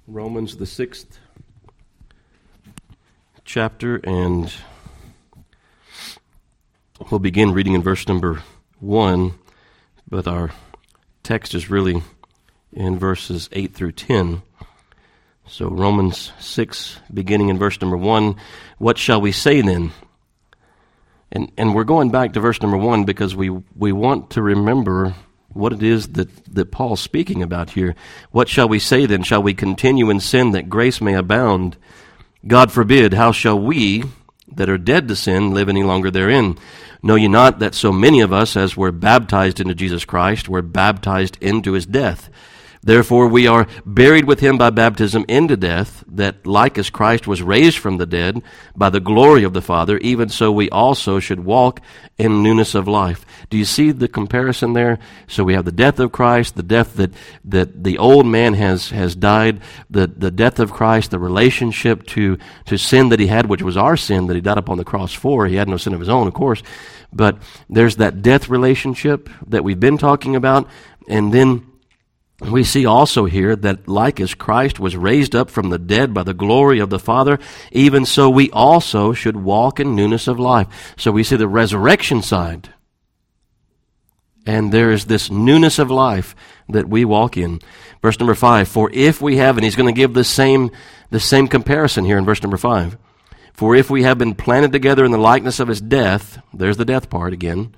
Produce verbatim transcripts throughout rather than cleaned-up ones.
Romans, the sixth chapter, and we'll begin reading in verse number one, but our text is really in verses eight through ten. So Romans six, beginning in verse number one, what shall we say then? And and we're going back to verse number one because we, we want to remember what it is that, that Paul's speaking about here. What shall we say then? Shall we continue in sin that grace may abound? God forbid. How shall we that are dead to sin live any longer therein? Know ye not that so many of us as were baptized into Jesus Christ were baptized into his death? Therefore we are buried with him by baptism into death, that like as Christ was raised from the dead by the glory of the Father, even so we also should walk in newness of life. Do you see the comparison there? So we have the death of Christ, the death that, that the old man has, has died, the, the death of Christ, the relationship to, to sin that he had, which was our sin that he died upon the cross for. He had no sin of his own, of course. But there's that death relationship that we've been talking about, and then we see also here that like as Christ was raised up from the dead by the glory of the Father, even so we also should walk in newness of life. So we see the resurrection side. And there is this newness of life that we walk in. Verse number five, for if we have, and he's going to give the same, the same comparison here in verse number five. For if we have been planted together in the likeness of his death, there's the death part again,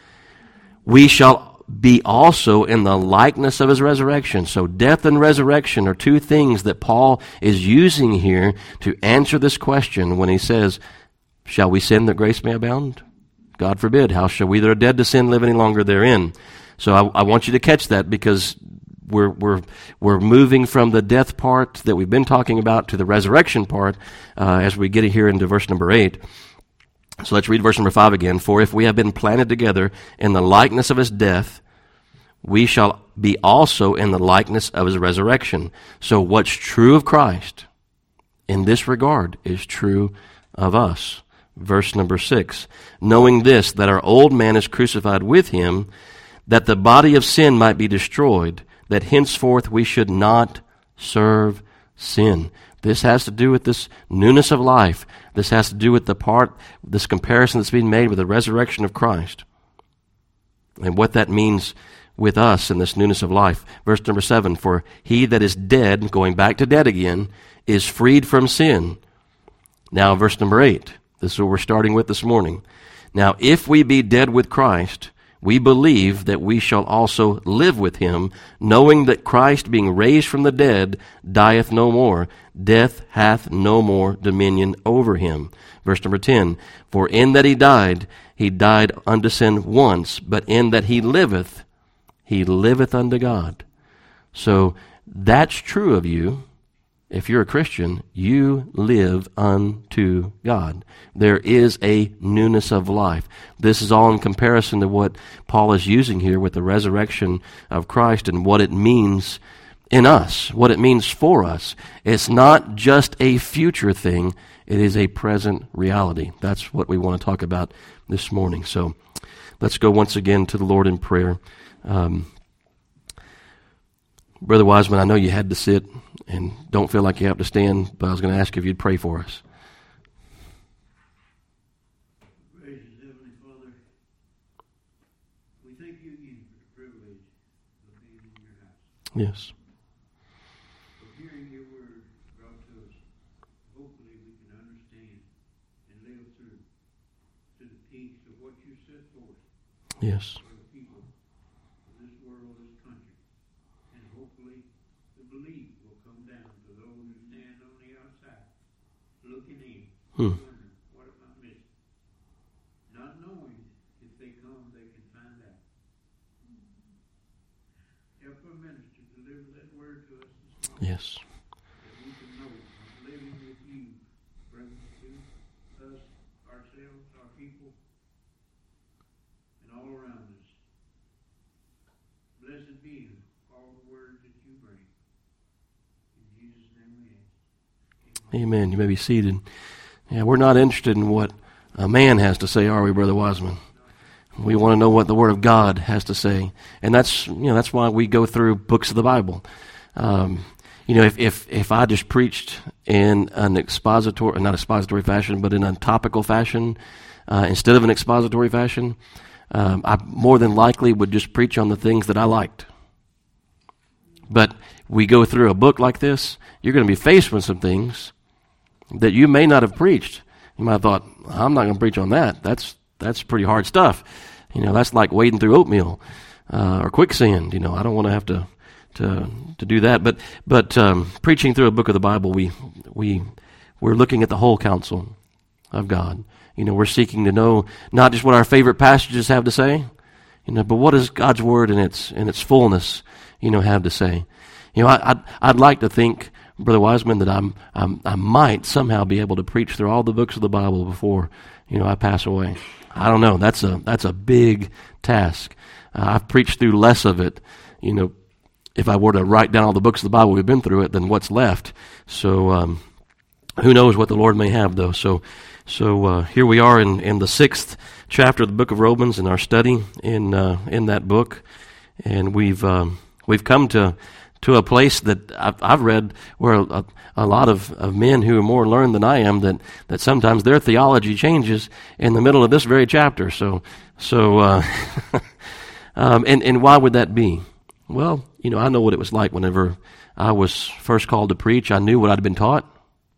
we shall be also in the likeness of his resurrection. So death and resurrection are two things that Paul is using here to answer this question when he says, shall we sin that grace may abound? God forbid. How shall we that are dead to sin live any longer therein? So I, I want you to catch that because we're, we're, we're moving from the death part that we've been talking about to the resurrection part uh, as we get here into verse number eight. So let's read verse number five again. For if we have been planted together in the likeness of his death, we shall be also in the likeness of his resurrection. So what's true of Christ in this regard is true of us. Verse number six. Knowing this, that our old man is crucified with him, that the body of sin might be destroyed, that henceforth we should not serve sin. This has to do with this newness of life. This has to do with the part, this comparison that's being made with the resurrection of Christ. And what that means with us in this newness of life. Verse number seven, for he that is dead, going back to dead again, is freed from sin. Now verse number eight, this is what we're starting with this morning. Now if we be dead with Christ, we believe that we shall also live with him, knowing that Christ, being raised from the dead, dieth no more. Death hath no more dominion over him. Verse number ten, for in that he died, he died unto sin once, but in that he liveth, he liveth unto God. So that's true of you. If you're a Christian, you live unto God. There is a newness of life. This is all in comparison to what Paul is using here with the resurrection of Christ and what it means in us, what it means for us. It's not just a future thing. It is a present reality. That's what we want to talk about this morning. So let's go once again to the Lord in prayer. Um, Brother Wiseman, I know you had to sit and don't feel like you have to stand, but I was going to ask if you'd pray for us. Gracious Heavenly Father, we thank you again for the privilege of being in your house. Yes. For hearing your word brought to us, hopefully we can understand and live through to the peace of what you set forth. Yes. For the people of this world, this country. And hopefully the belief will come down to those who stand on the outside, looking in, Hmm. wondering, what am I missing? Not knowing if they come, they can find out. Help our minister deliver that word to us this morning. Yes. That we can know that living with you brings to us, ourselves, our people, and all around us. Blessed be all the words that you bring. In Jesus' name we ask. Amen. You may be seated. Yeah, we're not interested in what a man has to say, are we, Brother Wiseman? We want to know what the Word of God has to say. And that's, you know, that's why we go through books of the Bible. Um, you know, if, if, if I just preached in an expository, not expository fashion, but in a topical fashion, uh, instead of an expository fashion, um, I more than likely would just preach on the things that I liked. But we go through a book like this, you're going to be faced with some things that you may not have preached. You might have thought, I'm not going to preach on that. That's that's pretty hard stuff. You know, that's like wading through oatmeal uh, or quicksand. You know, I don't want to have to to to do that. But but um, preaching through a book of the Bible, we we we're looking at the whole counsel of God. You know, we're seeking to know not just what our favorite passages have to say, you know, but what does God's word in its in its fullness, you know, have to say. You know, I, I'd I'd like to think, Brother Wiseman, that I'm, I'm I might somehow be able to preach through all the books of the Bible before, you know, I pass away. I don't know. That's a that's a big task. Uh, I've preached through less of it, you know, if I were to write down all the books of the Bible we've been through it, than what's left. So um, who knows what the Lord may have, though. So so uh, here we are in, in the sixth chapter of the book of Romans in our study in uh, in that book, and we've um, we've come to. to a place that I've, I've read where a, a lot of, of men who are more learned than I am, that, that sometimes their theology changes in the middle of this very chapter. So, so, uh, um, and, and why would that be? Well, you know, I know what it was like whenever I was first called to preach. I knew what I'd been taught.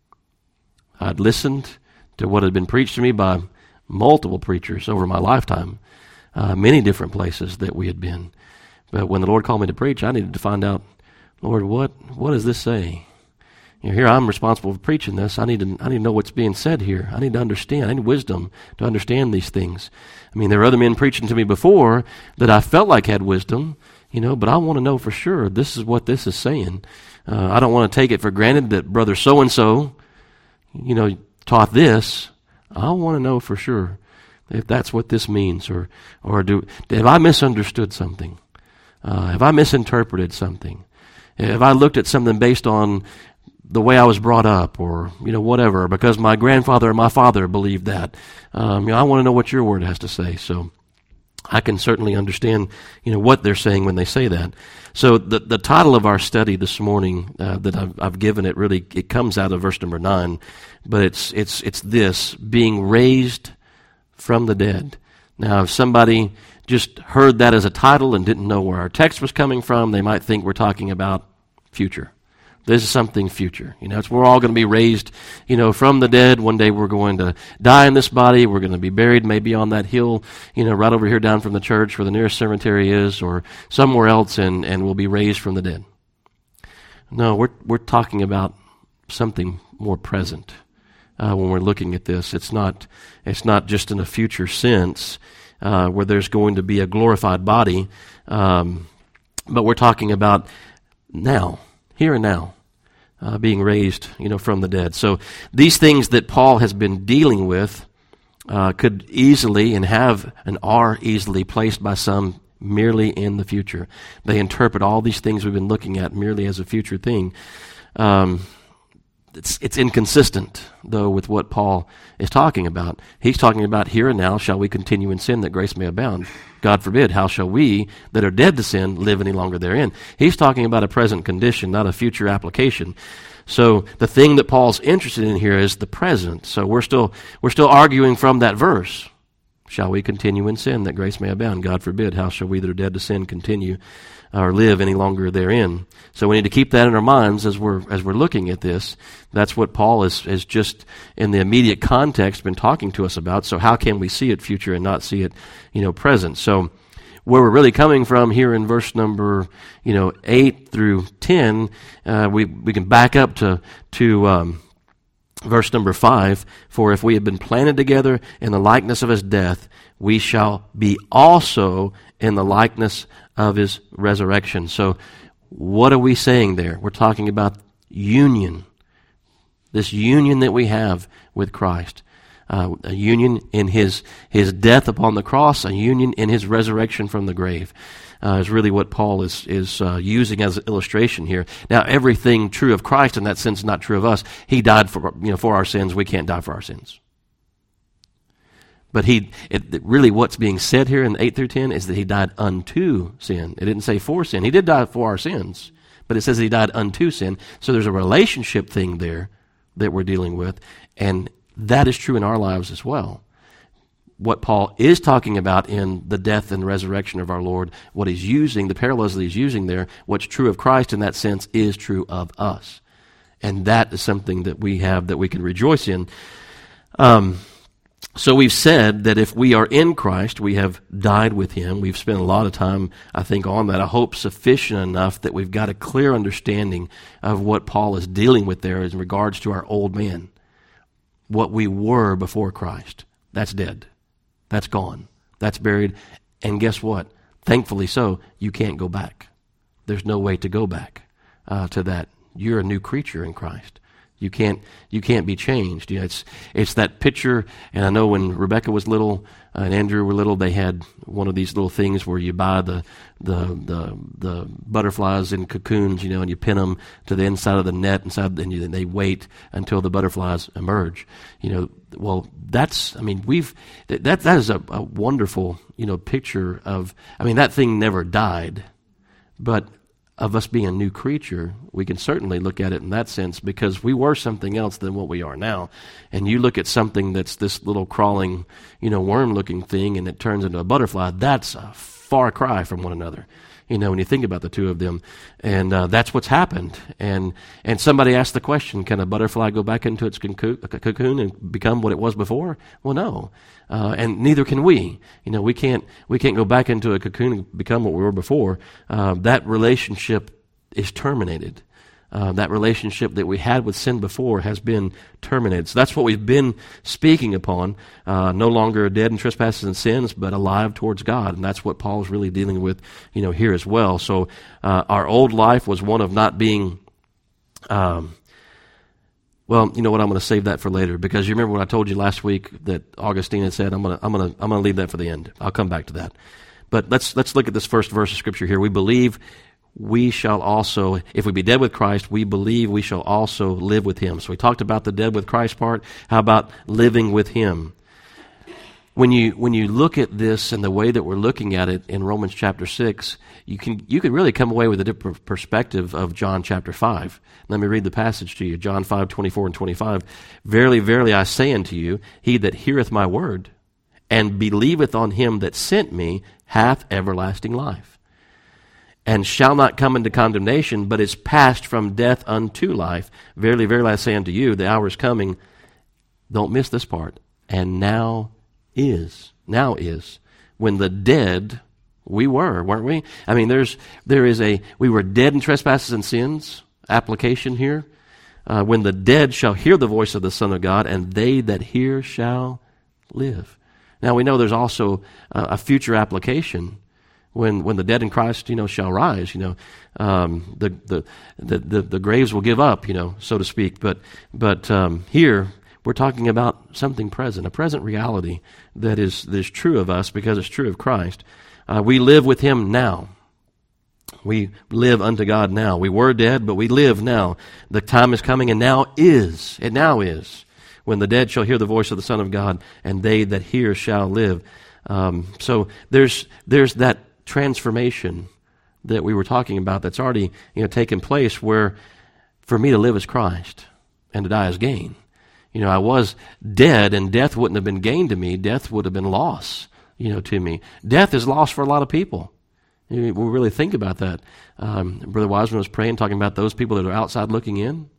I'd listened to what had been preached to me by multiple preachers over my lifetime, uh, many different places that we had been. But when the Lord called me to preach, I needed to find out, Lord, what what does this say? You know, here I'm responsible for preaching this. I need to I need to know what's being said here. I need to understand. I need wisdom to understand these things. I mean, there were other men preaching to me before that I felt like had wisdom, you know, but I want to know for sure this is what this is saying. Uh, I don't want to take it for granted that brother so-and-so, you know, taught this. I want to know for sure if that's what this means, or or do have I misunderstood something? Uh, have I misinterpreted something? If I looked at something based on the way I was brought up, or, you know, whatever, because my grandfather or my father believed that, um, you know, I want to know what your word has to say. So I can certainly understand, you know, what they're saying when they say that. So the the title of our study this morning uh, that I've, I've given it, really, it comes out of verse number nine, but it's it's it's this: being raised from the dead. Now, if somebody just heard that as a title and didn't know where our text was coming from, they might think we're talking about future. This is something future. You know, it's we're all going to be raised, you know, from the dead. One day we're going to die in this body. We're going to be buried maybe on that hill, you know, right over here down from the church where the nearest cemetery is, or somewhere else, and, and we'll be raised from the dead. No, we're we're talking about something more present uh, when we're looking at this. It's not it's not just in a future sense uh, where there's going to be a glorified body, um, but we're talking about now, here and now, uh, being raised, you know, from the dead. So these things that Paul has been dealing with uh, could easily and have and are easily placed by some merely in the future. They interpret all these things we've been looking at merely as a future thing. Um, it's it's inconsistent, though, with what Paul is talking about. He's talking about here and now, shall we continue in sin that grace may abound? God forbid, how shall we that are dead to sin live any longer therein? He's talking about a present condition, not a future application. So the thing that Paul's interested in here is the present. So we're still we're still arguing from that verse. Shall we continue in sin that grace may abound? God forbid, how shall we that are dead to sin continue or live any longer therein? So we need to keep that in our minds as we're as we're looking at this. That's what Paul is, is just in the immediate context been talking to us about. So how can we see it future and not see it, you know, present? So where we're really coming from here in verse number, you know, eight through ten, uh, we we can back up to to um, verse number five. For if we have been planted together in the likeness of his death, we shall be also in the likeness of his resurrection. So what are we saying there? We're talking about union. This union that we have with Christ. Uh, a union in his his death upon the cross, a union in his resurrection from the grave, uh, is really what Paul is is uh, using as an illustration here. Now, everything true of Christ in that sense is not true of us. He died for you know for our sins. We can't die for our sins. But he it, really what's being said here in eight through ten is that he died unto sin. It didn't say for sin. He did die for our sins, but it says that he died unto sin. So there's a relationship thing there that we're dealing with, and that is true in our lives as well. What Paul is talking about in the death and resurrection of our Lord, what he's using, the parallels that he's using there, what's true of Christ in that sense is true of us. And that is something that we have that we can rejoice in. Um, so we've said that if we are in Christ, we have died with him. We've spent a lot of time, I think, on that. I hope sufficient enough that we've got a clear understanding of what Paul is dealing with there in regards to our old man. What we were before Christ. That's dead. That's gone. That's buried. And guess what? Thankfully so, you can't go back. There's no way to go back uh, to that. You're a new creature in Christ. You can't you can't be changed. You know, it's it's that picture, and I know when Rebecca was little uh, and Andrew were little, they had one of these little things where you buy the the the, the butterflies in cocoons, you know, and you pin them to the inside of the net, inside, and you, they wait until the butterflies emerge. You know, well, that's I mean, we've that that is a, a wonderful you know picture of. I mean, that thing never died, but of us being a new creature, we can certainly look at it in that sense, because we were something else than what we are now. And you look at something that's this little crawling, you know, worm-looking thing, and it turns into a butterfly, that's a far cry from one another. You know, when you think about the two of them. And uh, that's what's happened. And and somebody asked the question, can a butterfly go back into its cocoon and become what it was before? Well, no. Uh, and neither can we. You know, we can't we can't go back into a cocoon and become what we were before. Uh, that relationship is terminated. Uh, that relationship that we had with sin before has been terminated. So that's what we've been speaking upon. Uh, no longer dead in trespasses and sins, but alive towards God. And that's what Paul's really dealing with, you know, here as well. So uh, our old life was one of not being, um, well, you know what, I'm going to save that for later, because you remember what I told you last week that Augustine had said. I'm going to, I'm going to, I'm going to leave that for the end. I'll come back to that. But let's let's look at this first verse of Scripture here. We believe we shall also, if we be dead with Christ, we believe we shall also live with him. So we talked about the dead with Christ part. How about living with him? When you when you look at this and the way that we're looking at it in Romans chapter six, you can you can really come away with a different perspective of John chapter five. Let me read the passage to you. John five, twenty-four and twenty-five. Verily, verily, I say unto you, he that heareth my word and believeth on him that sent me hath everlasting life, and shall not come into condemnation, but is passed from death unto life. Verily, verily, I say unto you, the hour is coming, don't miss this part, and now is, now is, when the dead, we were, weren't we? I mean, there's, there is a, we were dead in trespasses and sins, application here. Uh, when the dead shall hear the voice of the Son of God, and they that hear shall live. Now, we know there's also uh, a future application. When when the dead in Christ, you know, shall rise, you know, um, the, the the the the graves will give up, you know, so to speak. But but um, here we're talking about something present, a present reality that is that is true of us because it's true of Christ. Uh, we live with him now. We live unto God now. We were dead, but we live now. The time is coming, and now is. It now is when the dead shall hear the voice of the Son of God, and they that hear shall live. Um, so there's there's that transformation that we were talking about that's already, you know, taken place, where for me to live is Christ and to die is gain. You know, I was dead, and death wouldn't have been gain to me. Death would have been loss, you know, to me. Death is loss for a lot of people. You know, we really think about that. Um, Brother Wiseman was praying, talking about those people that are outside looking in.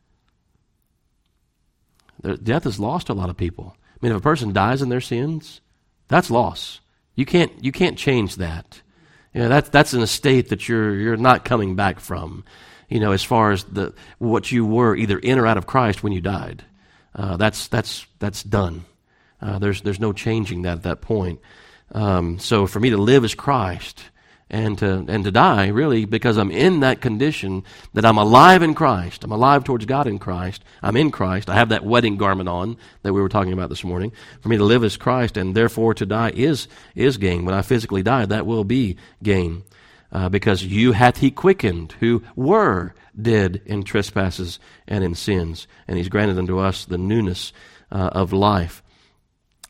Death is lost to a lot of people. I mean, if a person dies in their sins, that's loss. You can't you can't change that. You know, that's that's an estate that you're you're not coming back from. You know, as far as the what you were either in or out of Christ when you died, uh, that's that's that's done. Uh, there's there's no changing that at that point. Um, so for me to live is Christ, and to and to die really because I'm in that condition that I'm alive in Christ. I'm alive towards God in Christ. I'm in Christ. I have that wedding garment on that we were talking about this morning. For me to live is Christ, and therefore to die is is gain. When I physically die, that will be gain, uh, because you hath he quickened who were dead in trespasses and in sins, and he's granted unto us the newness uh, of life.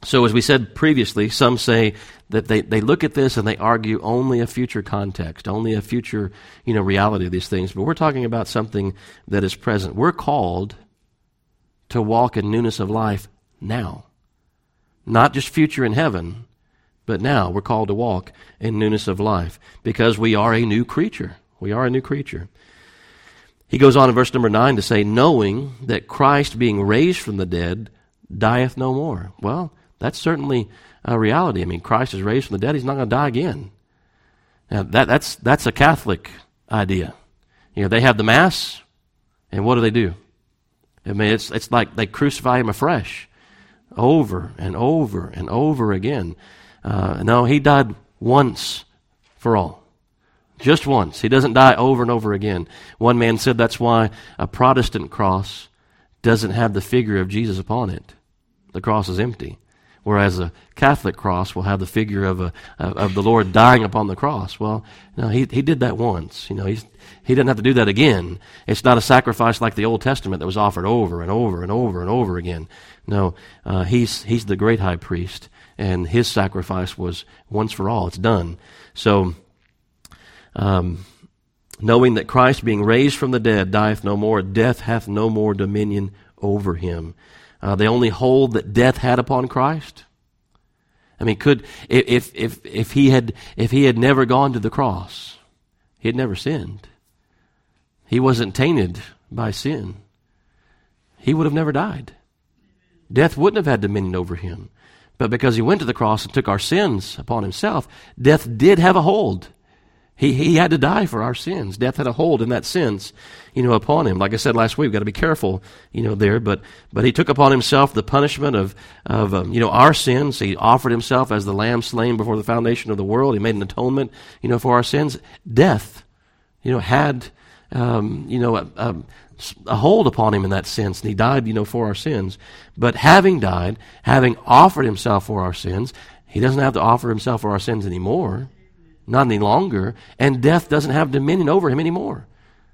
So as we said previously, some say that they, they look at this and they argue only a future context, only a future, you know, reality of these things. But we're talking about something that is present. We're called to walk in newness of life now. Not just future in heaven, but now we're called to walk in newness of life because we are a new creature. We are a new creature. He goes on in verse number nine to say, knowing that Christ being raised from the dead dieth no more. Well, that's certainly a reality. I mean, Christ is raised from the dead. He's not going to die again. Now, that, that's, that's a Catholic idea. You know, they have the Mass, and what do they do? I mean, it's, it's like they crucify him afresh over and over and over again. Uh, no, he died once for all. Just once. He doesn't die over and over again. One man said that's why a Protestant cross doesn't have the figure of Jesus upon it. The cross is empty. Whereas a Catholic cross will have the figure of a of, of the Lord dying upon the cross. Well, no, he he did that once. You know, he's, he didn't have to do that again. It's not a sacrifice like the Old Testament that was offered over and over and over and over again. No, uh, he's he's the great high priest, and his sacrifice was once for all. It's done. So, um, knowing that Christ being raised from the dead dieth no more, death hath no more dominion over him. Uh, they only hold that death had upon Christ. I mean, could if if if he had if he had never gone to the cross, he had never sinned. He wasn't tainted by sin. He would have never died. Death wouldn't have had dominion over him. But because he went to the cross and took our sins upon himself, death did have a hold. He he had to die for our sins. Death had a hold in that sense, you know, upon him. Like I said last week, we've got to be careful, you know, there. But but he took upon himself the punishment of, of um, you know, our sins. He offered himself as the lamb slain before the foundation of the world. He made an atonement, you know, for our sins. Death, you know, had, um, you know, a, a, a hold upon him in that sense. And he died, you know, for our sins. But having died, having offered himself for our sins, he doesn't have to offer himself for our sins anymore. Not any longer, and death doesn't have dominion over him anymore.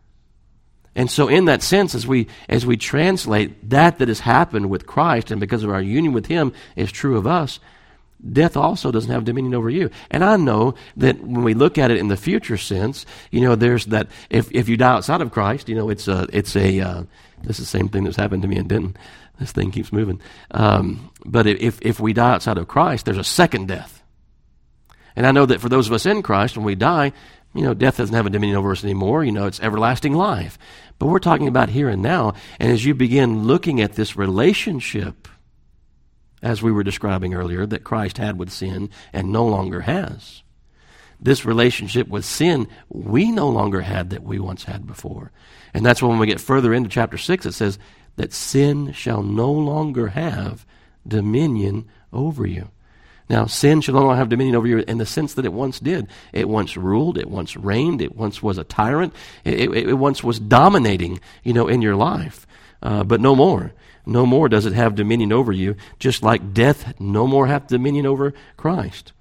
And so in that sense, as we as we translate that that has happened with Christ, and because of our union with him is true of us, death also doesn't have dominion over you. And I know that when we look at it in the future sense, you know, there's that, if, if you die outside of Christ, you know, it's a, it's a uh, this is the same thing that's happened to me in Denton. This thing keeps moving. Um, but if if we die outside of Christ, there's a second death. And I know that for those of us in Christ, when we die, you know, death doesn't have a dominion over us anymore. You know, it's everlasting life. But we're talking about here and now. And as you begin looking at this relationship, as we were describing earlier, that Christ had with sin and no longer has, this relationship with sin we no longer had that we once had before. And that's when we get further into chapter six, it says that sin shall no longer have dominion over you. Now, sin shall no longer have dominion over you in the sense that it once did. It once ruled. It once reigned. It once was a tyrant. It, it, it once was dominating, you know, in your life. Uh, but no more. No more does it have dominion over you, just like death no more hath dominion over Christ.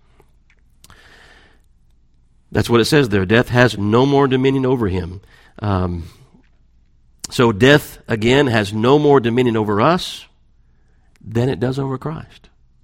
That's what it says there. Death has no more dominion over him. Um, so death, again, has no more dominion over us than it does over Christ.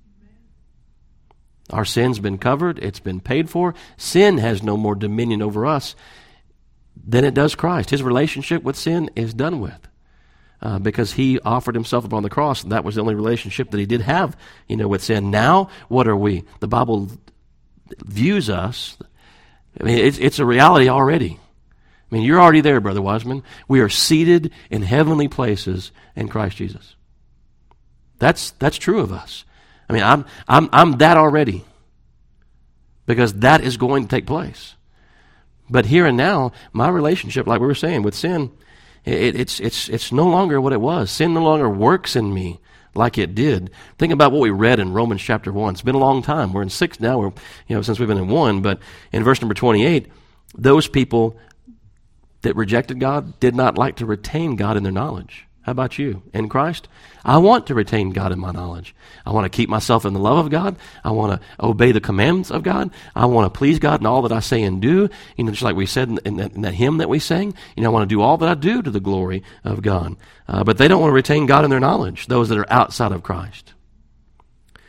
Our sin's been covered. It's been paid for. Sin has no more dominion over us than it does Christ. His relationship with sin is done with uh, because he offered himself upon the cross, and that was the only relationship that he did have, you know, with sin. Now, what are we? The Bible views us. I mean, it's, it's a reality already. I mean, you're already there, Brother Wiseman. We are seated in heavenly places in Christ Jesus. That's that's true of us. I mean, I'm I'm I'm that already, because that is going to take place. But here and now, my relationship, like we were saying, with sin, it, it's it's it's no longer what it was. Sin no longer works in me like it did. Think about what we read in Romans chapter one. It's been a long time. We're in six now. We're you know since we've been in one, but in verse number twenty-eight, those people that rejected God did not like to retain God in their knowledge. How about you? In Christ, I want to retain God in my knowledge. I want to keep myself in the love of God. I want to obey the commandments of God. I want to please God in all that I say and do. You know, just like we said in, in, that, in that hymn that we sang, you know, I want to do all that I do to the glory of God. Uh, but they don't want to retain God in their knowledge, those that are outside of Christ.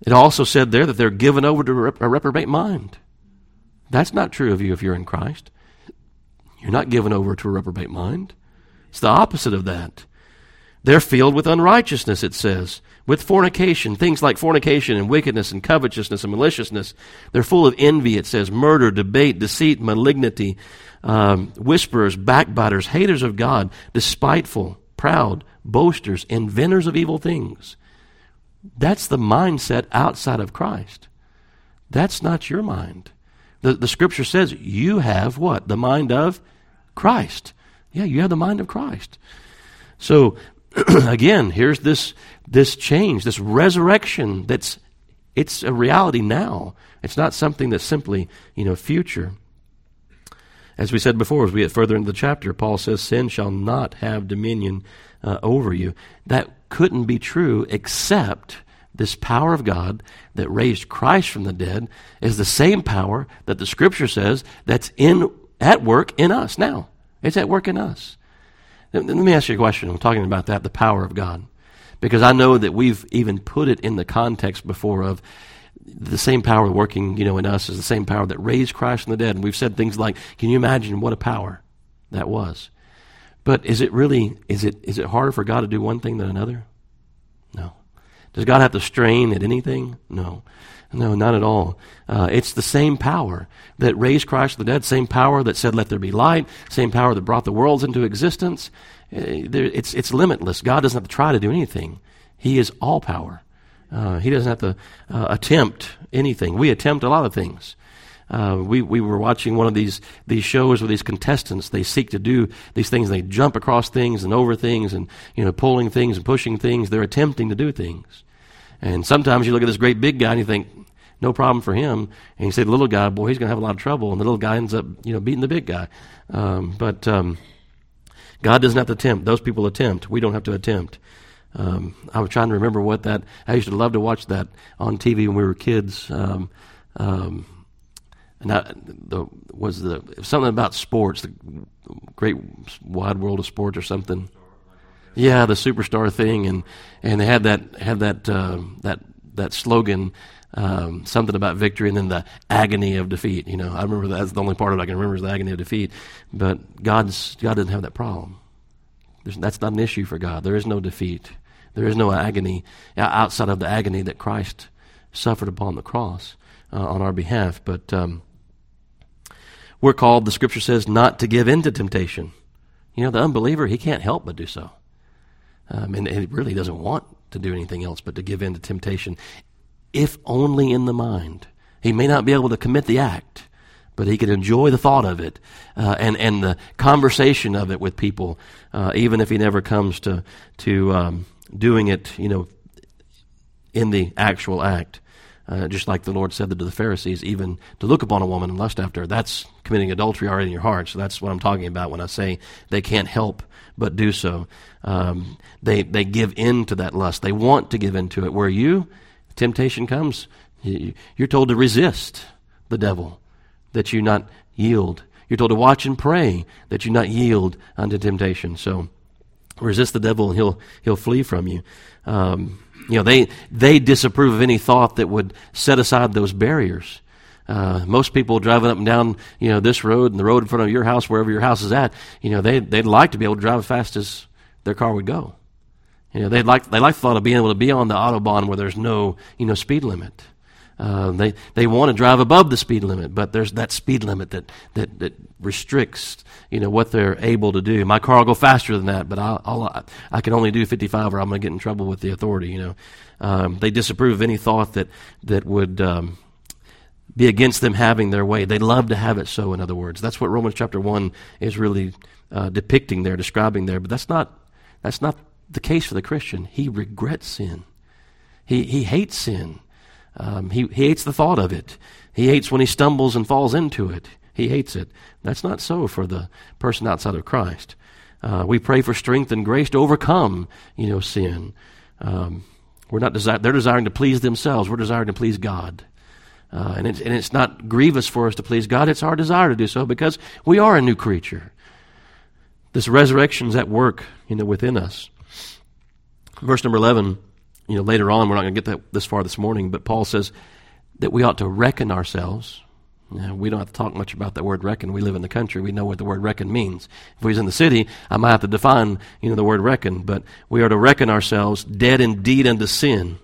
It also said there that they're given over to a reprobate mind. That's not true of you if you're in Christ. You're not given over to a reprobate mind. It's the opposite of that. They're filled with unrighteousness, it says, with fornication, things like fornication and wickedness and covetousness and maliciousness. They're full of envy, it says, murder, debate, deceit, malignity, um, whisperers, backbiters, haters of God, despiteful, proud, boasters, inventors of evil things. That's the mindset outside of Christ. That's not your mind. The, the Scripture says you have what? The mind of Christ. Yeah, you have the mind of Christ. So, again, here's this this change, this resurrection that's, it's a reality now. It's not something that's simply, you know, future. As we said before, as we get further into the chapter, Paul says, sin shall not have dominion uh, over you. That couldn't be true except this power of God that raised Christ from the dead is the same power that the Scripture says that's in at work in us now. It's at work in us. Let me ask you a question. I'm talking about that, the power of God. Because I know that we've even put it in the context before of the same power working, you know, in us is the same power that raised Christ from the dead. And we've said things like, can you imagine what a power that was? But is it really, is it is it harder for God to do one thing than another? No. Does God have to strain at anything? No. No, not at all. Uh, it's the same power that raised Christ from the dead, same power that said, let there be light, same power that brought the worlds into existence. Uh, there, it's, it's limitless. God doesn't have to try to do anything. He is all power. Uh, he doesn't have to uh, attempt anything. We attempt a lot of things. Uh, we, we were watching one of these, these shows with these contestants. They seek to do these things. They jump across things and over things and, you know, pulling things and pushing things. They're attempting to do things. And sometimes you look at this great big guy and you think, no problem for him. And you say the little guy, boy, he's going to have a lot of trouble. And the little guy ends up, you know, beating the big guy. Um, but um, God doesn't have to attempt. Those people attempt. We don't have to attempt. Um, I was trying to remember what that, I used to love to watch that on T V when we were kids. Um, um, and I, the, was the something about sports, the great wide world of sports or something. Yeah, the superstar thing, and, and they had that had that uh, that that slogan, um, something about victory, and then the agony of defeat. You know, I remember that's the only part of it I can remember is the agony of defeat. But God's God doesn't have that problem. There's, that's not an issue for God. There is no defeat. There is no agony outside of the agony that Christ suffered upon the cross uh, on our behalf. But um, we're called, the Scripture says, not to give in to temptation. You know, the unbeliever, he can't help but do so. Um, and, and he really doesn't want to do anything else but to give in to temptation, if only in the mind. He may not be able to commit the act, but he can enjoy the thought of it uh, and, and the conversation of it with people, uh, even if he never comes to to um, doing it, you know, in the actual act. Uh, just like the Lord said to the Pharisees, even to look upon a woman and lust after her, that's committing adultery already in your heart. So that's what I'm talking about when I say they can't help but do so. Um, they they give in to that lust. They want to give in to it. Where you, temptation comes, you're told to resist the devil, that you not yield. You're told to watch and pray, that you not yield unto temptation. So resist the devil and he'll he'll flee from you. Um, you know, they they disapprove of any thought that would set aside those barriers. Uh, most people driving up and down, you know, this road and the road in front of your house, wherever your house is at, you know, they they'd like to be able to drive as fast as their car would go. You know, they'd like they like the thought of being able to be on the Autobahn where there's no, you know, speed limit. Uh, they they want to drive above the speed limit, but there's that speed limit that, that, that restricts, you know, what they're able to do. My car will go faster than that, but I'll, I'll, I can only do fifty-five, or I'm going to get in trouble with the authority. You know, um, they disapprove of any thought that that would um, be against them having their way. They love to have it so. In other words, that's what Romans chapter one is really uh, depicting there, describing there. But that's not that's not the case for the Christian. He regrets sin. He he hates sin. Um, he, he hates the thought of it. He hates when he stumbles and falls into it. He hates it. That's not so for the person outside of Christ. Uh, we pray for strength and grace to overcome, you know, sin. Um, we're not desi- they're desiring to please themselves. We're desiring to please God. Uh, and, it's, and it's not grievous for us to please God. It's our desire to do so because we are a new creature. This resurrection is at work, you know, within us. Verse number eleven you know, later on, we're not going to get that this far this morning, but Paul says that we ought to reckon ourselves. Now, we don't have to talk much about that word reckon. We live in the country. We know what the word reckon means. If we was in the city, I might have to define, you know, the word reckon, but we are to reckon ourselves dead indeed unto sin.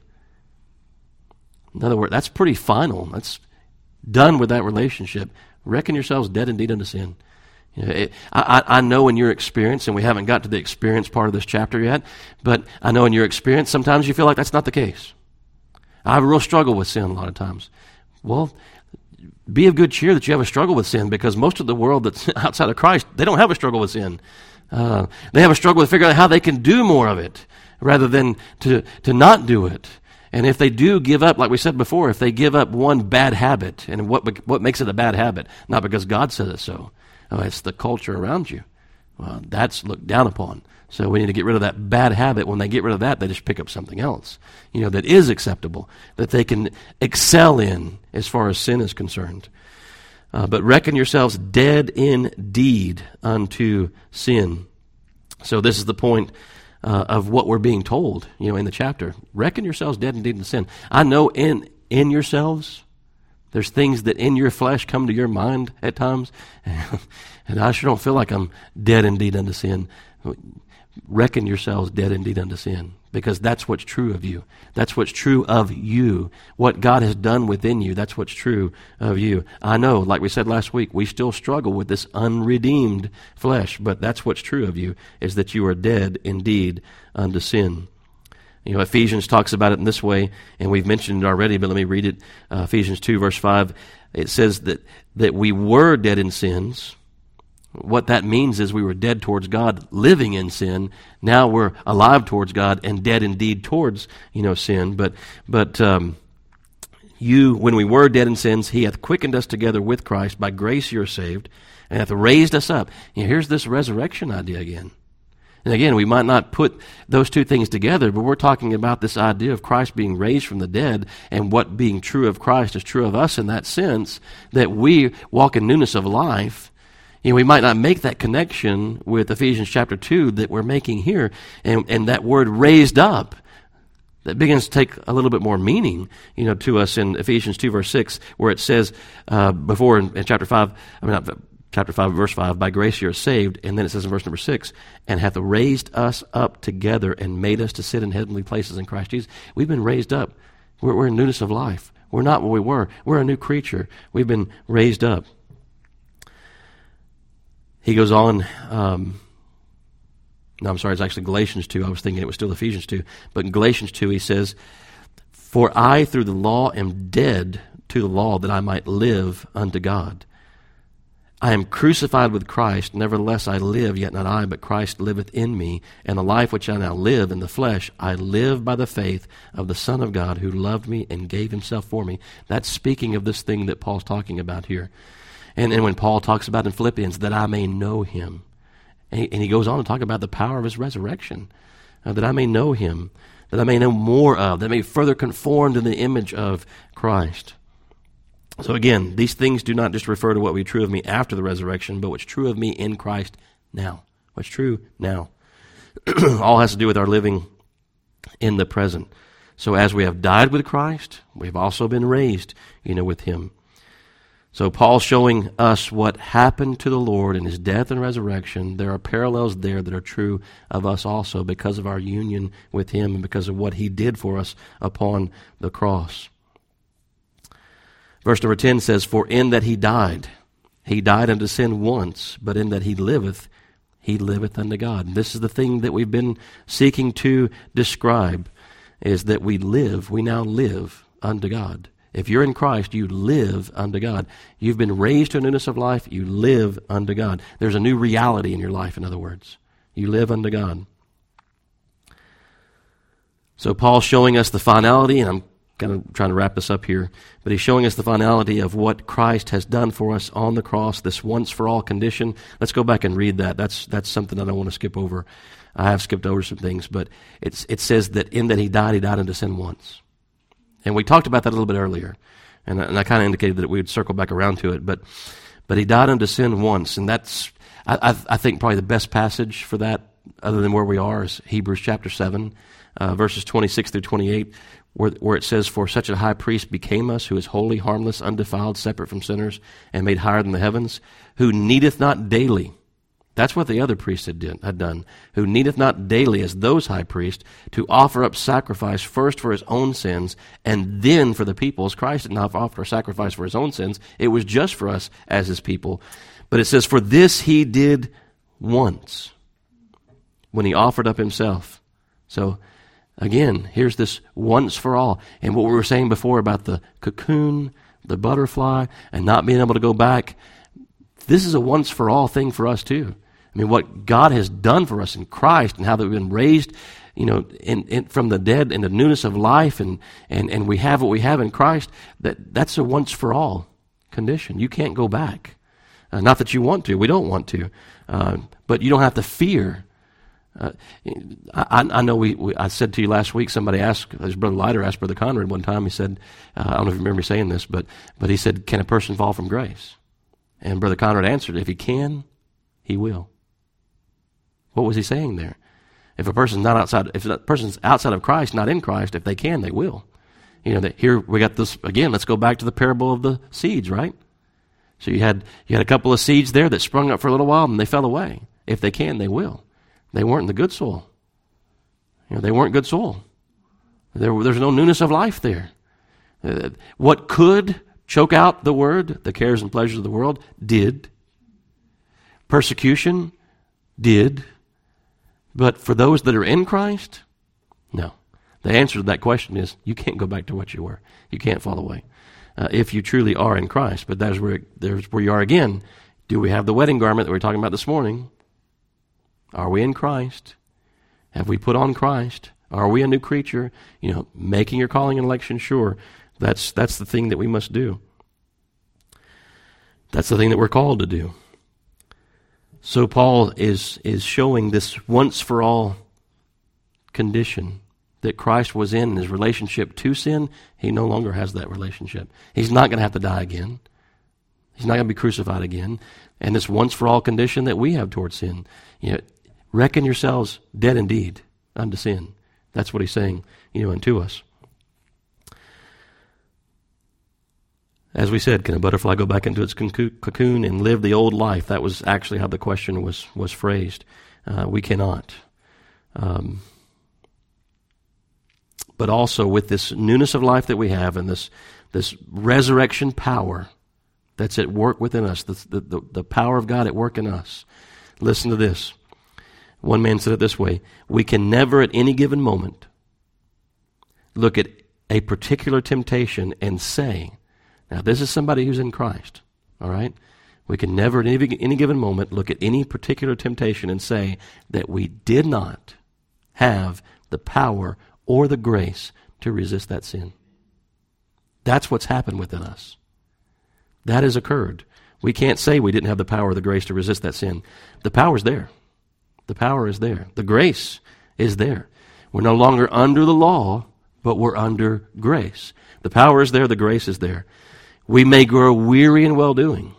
In other words, that's pretty final. That's done with that relationship. Reckon yourselves dead indeed unto sin. You know, it, I, I know in your experience, and we haven't got to the experience part of this chapter yet, but I know in your experience, sometimes you feel like that's not the case. I have a real struggle with sin a lot of times. Well, be of good cheer that you have a struggle with sin, because most of the world that's outside of Christ, they don't have a struggle with sin. Uh, they have a struggle with figuring out how they can do more of it rather than to, to not do it. And if they do give up, like we said before, if they give up one bad habit, and what what makes it a bad habit? Not because God said it so. Oh, it's the culture around you. Well, that's looked down upon. So we need to get rid of that bad habit. When they get rid of that, they just pick up something else, you know, that is acceptable, that they can excel in as far as sin is concerned. Uh, but reckon yourselves dead indeed unto sin. So this is the point uh, of what we're being told, you know, in the chapter. Reckon yourselves dead indeed unto sin. I know in in yourselves, there's things that in your flesh come to your mind at times, and I sure don't feel like I'm dead indeed unto sin. Reckon yourselves dead indeed unto sin, because that's what's true of you. That's what's true of you. What God has done within you, that's what's true of you. I know, like we said last week, we still struggle with this unredeemed flesh, but that's what's true of you, is that you are dead indeed unto sin. You know, Ephesians talks about it in this way, and we've mentioned it already, but let me read it. Uh, Ephesians two, verse five, it says that, that we were dead in sins. What that means is we were dead towards God, living in sin. Now we're alive towards God and dead indeed towards, you know, sin. But, but um, you, when we were dead in sins, He hath quickened us together with Christ. By grace you are saved, and hath raised us up. You know, here's this resurrection idea again. And again, we might not put those two things together, but we're talking about this idea of Christ being raised from the dead, and what being true of Christ is true of us in that sense, that we walk in newness of life. You know, we might not make that connection with Ephesians chapter two that we're making here, and, and that word raised up, that begins to take a little bit more meaning, you know, to us in Ephesians two, verse six, where it says uh, before in, in chapter five, I mean, not chapter five, verse five, by grace you are saved, and then it says in verse number six, and hath raised us up together and made us to sit in heavenly places in Christ Jesus. We've been raised up. We're, we're in newness of life. We're not what we were. We're a new creature. We've been raised up. He goes on, um, no, I'm sorry, it's actually Galatians two. I was thinking it was still Ephesians two. But in Galatians two, he says, for I through the law am dead to the law, that I might live unto God. I am crucified with Christ, nevertheless I live, yet not I, but Christ liveth in me. And the life which I now live in the flesh, I live by the faith of the Son of God, who loved me and gave Himself for me. That's speaking of this thing that Paul's talking about here. And, and when Paul talks about in Philippians, that I may know Him. And he, and he goes on to talk about the power of His resurrection, uh, that I may know Him, that I may know more of, that I may be further conformed in the image of Christ. So again, these things do not just refer to what will be true of me after the resurrection, but what's true of me in Christ now. What's true now. All has to do with our living in the present. So as we have died with Christ, we've also been raised, you know, with Him. So Paul's showing us what happened to the Lord in His death and resurrection. There are parallels there that are true of us also, because of our union with Him and because of what He did for us upon the cross. Verse number ten says, for in that He died, He died unto sin once, but in that He liveth, He liveth unto God. And this is the thing that we've been seeking to describe, is that we live, we now live unto God. If you're in Christ, you live unto God. You've been raised to a newness of life, you live unto God. There's a new reality in your life, in other words. You live unto God. So Paul's showing us the finality, and I'm kind of trying to wrap this up here, but he's showing us the finality of what Christ has done for us on the cross, this once-for-all condition. Let's go back and read that. That's that's something I don't want to skip over. I have skipped over some things, but it's it says that in that He died, He died unto sin once. And we talked about that a little bit earlier, and, and I kind of indicated that we would circle back around to it, but but He died unto sin once, and that's, I, I, I think, probably the best passage for that other than where we are, is Hebrews chapter seven, uh, verses twenty-six through twenty-eight, where, where it says, "For such a high priest became us, who is holy, harmless, undefiled, separate from sinners, and made higher than the heavens, who needeth not daily." That's what the other priests had, did, had done. "Who needeth not daily, as those high priests, to offer up sacrifice first for his own sins, and then for the people's." Christ did not offer a sacrifice for his own sins. It was just for us as his people. But it says, "For this he did once, when he offered up himself." So, again, here's this once for all. And what we were saying before about the cocoon, the butterfly, and not being able to go back, this is a once for all thing for us too. I mean, what God has done for us in Christ, and how that we've been raised, you know, in, in, from the dead in the newness of life, and, and, and we have what we have in Christ, that, that's a once for all condition. You can't go back. Uh, not that you want to. We don't want to. Uh, but you don't have to fear. Uh, I, I know we, we. I said to you last week, somebody asked, as Brother Leiter asked Brother Conrad one time, he said, uh, I don't know if you remember saying this, but, but he said, "Can a person fall from grace?" And Brother Conrad answered, "If he can, he will." What was he saying there? If a person's not outside, if a person's outside of Christ, not in Christ, if they can, they will. You know, that here we got this, again, let's go back to the parable of the seeds, right? So you had you had a couple of seeds there that sprung up for a little while, and they fell away. If they can, they will. They weren't in the good soil. You know, they weren't good soil. There, there's no newness of life there. Uh, what could choke out the word, the cares and pleasures of the world, did. Persecution did. But for those that are in Christ, no. The answer to that question is, you can't go back to what you were. You can't fall away. Uh, if you truly are in Christ. But that's where, there's where you are again. Do we have the wedding garment that we were talking about this morning? Are we in Christ? Have we put on Christ? Are we a new creature? You know, making your calling and election sure. That's that's the thing that we must do. That's the thing that we're called to do. So Paul is is showing this once for all condition that Christ was in, in his relationship to sin. He no longer has that relationship. He's not going to have to die again. He's not going to be crucified again. And this once for all condition that we have towards sin, you know, reckon yourselves dead indeed unto sin. That's what he's saying, you know, unto us. As we said, can a butterfly go back into its cocoon and live the old life? That was actually how the question was was phrased. Uh, we cannot. Um, but also with this newness of life that we have, and this this resurrection power that's at work within us, the, the, the power of God at work in us. Listen to this. One man said it this way: we can never at any given moment look at a particular temptation and say, now this is somebody who's in Christ, all right? We can never at any, any given moment look at any particular temptation and say that we did not have the power or the grace to resist that sin. That's what's happened within us. That has occurred. We can't say we didn't have the power or the grace to resist that sin. The power's there. The power is there. The grace is there. We're no longer under the law, but we're under grace. The power is there. The grace is there. We may grow weary in well-doing,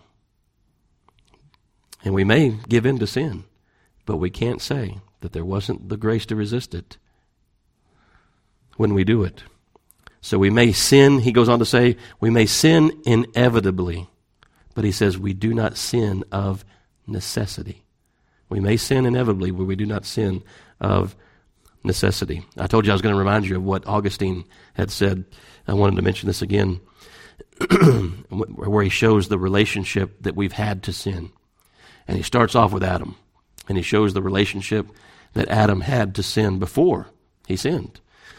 and we may give in to sin, but we can't say that there wasn't the grace to resist it when we do it. So we may sin, he goes on to say, we may sin inevitably, but he says we do not sin of necessity. We may sin inevitably, but we do not sin of necessity. I told you I was going to remind you of what Augustine had said. I wanted to mention this again, where he shows the relationship that we've had to sin. And he starts off with Adam, and he shows the relationship that Adam had to sin before he sinned.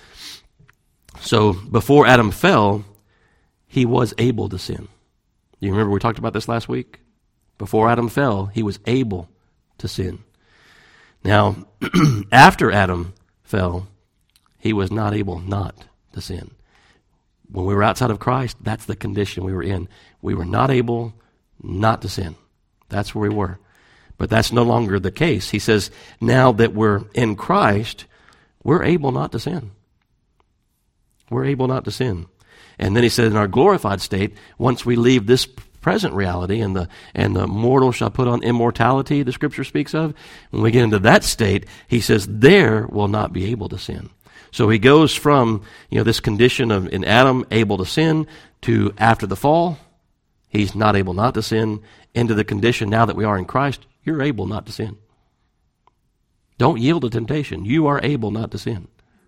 So before Adam fell, he was able to sin. You remember we talked about this last week? Before Adam fell, he was able to sin. Now, after Adam fell, he was not able not to sin. When we were outside of Christ, that's the condition we were in. We were not able not to sin. That's where we were. But that's no longer the case. He says, now that we're in Christ, we're able not to sin. We're able not to sin. And then he said, in our glorified state, once we leave this present reality, and the and the mortal shall put on immortality, the Scripture speaks of. When we get into that state, he says, there will not be able to sin. So he goes from, you know, this condition of in Adam able to sin to after the fall, he's not able not to sin, into the condition now that we are in Christ, you're able not to sin. Don't yield to temptation. You are able not to sin.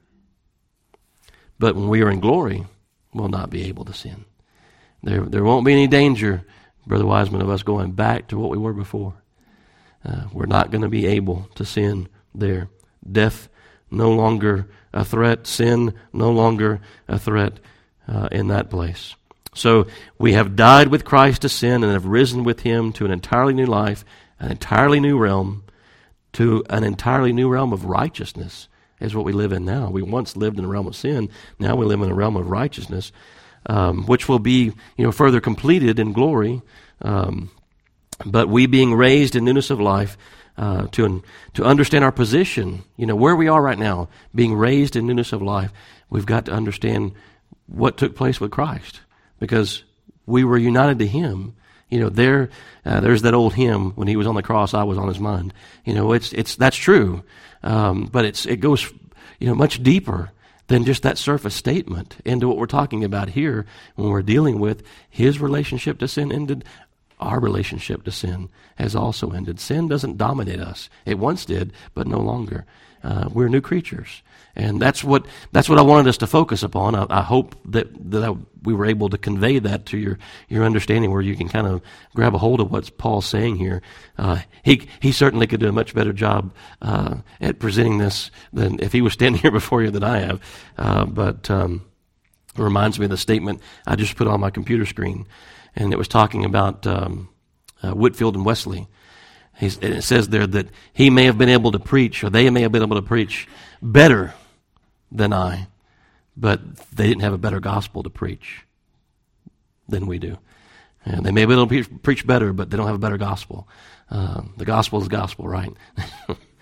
But when we are in glory, we'll not be able to sin. There, there won't be any danger, Brother Wiseman, of us going back to what we were before. Uh, we're not going to be able to sin there. Death no longer a threat. Sin no longer a threat uh, in that place. So we have died with Christ to sin and have risen with him to an entirely new life, an entirely new realm, to an entirely new realm of righteousness is what we live in now. We once lived in a realm of sin. Now we live in a realm of righteousness, um, which will be, you know, further completed in glory. Um, but we being raised in newness of life, uh, to to understand our position, you know, where we are right now, being raised in newness of life, we've got to understand what took place with Christ, because we were united to him. You know, there, uh, there's that old hymn, when he was on the cross, I was on his mind. You know, it's it's that's true, um, but it's it goes, you know, much deeper than just that surface statement into what we're talking about here when we're dealing with his relationship to sin ended. Our relationship to sin has also ended. Sin doesn't dominate us. It once did, but no longer. Uh, we're new creatures. And that's what that's what I wanted us to focus upon. I, I hope that that I, we were able to convey that to your, your understanding, where you can kind of grab a hold of what Paul's saying here. Uh, he he certainly could do a much better job uh, at presenting this than if he was standing here before you than I have. Uh, but um, it reminds me of the statement I just put on my computer screen, and it was talking about um, uh, Whitefield and Wesley. He's, and it says there that he may have been able to preach, or they may have been able to preach better than I, but they didn't have a better gospel to preach than we do. And they may be able to pre- preach better, but they don't have a better gospel. Uh, the gospel is gospel, right?